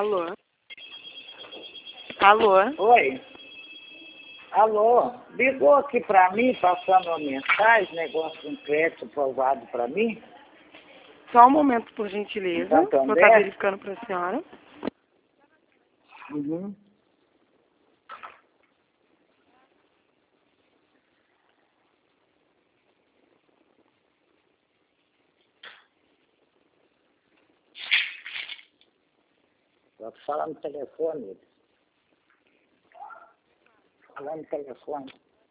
Alô? Alô? Oi. Alô, ligou aqui para mim, passando uma mensagem, negócio de um crédito aprovado para mim. Só um momento, por gentileza. Vou Santander? estar verificando para a senhora. Uhum. Pode falar no telefone. Falar no telefone.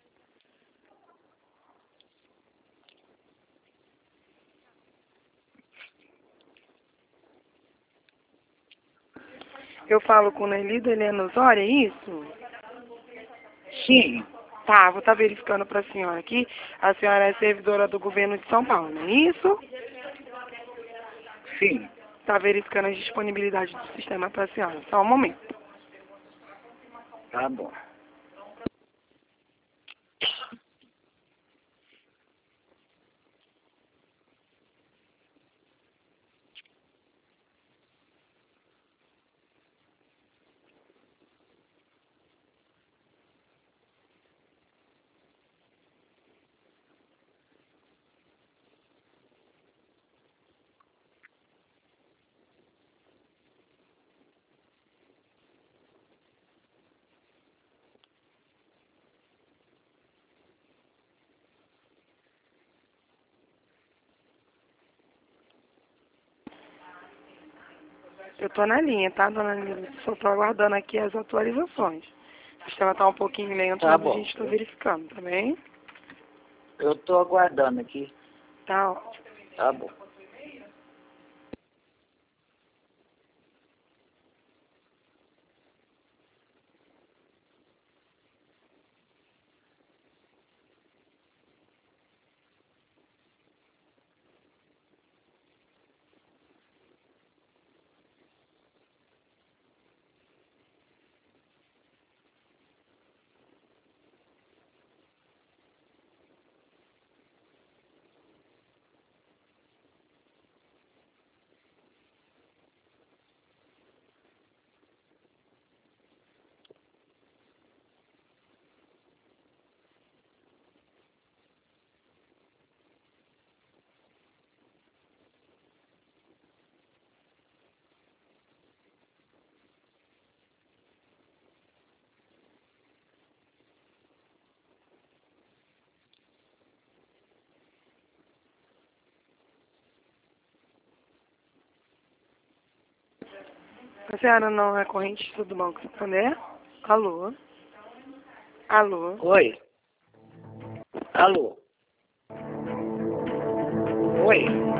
Eu falo com o Nelida Helena Osório, é isso? Sim, Tá, vou estar verificando para a senhora aqui. A senhora é servidora do governo de São Paulo, não é isso? sim. Está verificando a disponibilidade do sistema para a senhora. Só um momento. Tá bom. Eu estou na linha, tá, dona Nilda? Só estou aguardando aqui as atualizações. O sistema está um pouquinho lento, Tá mas a bom. gente está verificando, tá bem? Eu estou aguardando aqui. Tá ótimo. Tá bom. A senhora não é correntista do Banco Santander? Alô? Alô? Oi. Alô. Oi.